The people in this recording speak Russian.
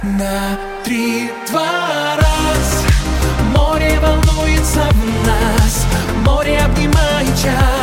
На три, два, раз. Море волнуется в нас, море обнимает час.